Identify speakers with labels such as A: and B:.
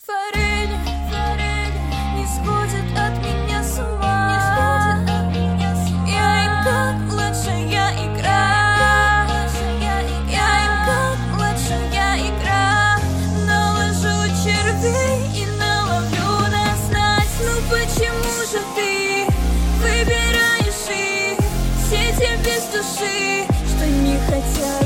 A: форели не сходят от меня с ума. Я им как лучшая игра. Я им как лучшая игра. Наложу червей и наловлю на снасть. Ну почему же ты выбираешь их, сети без души, что не хотят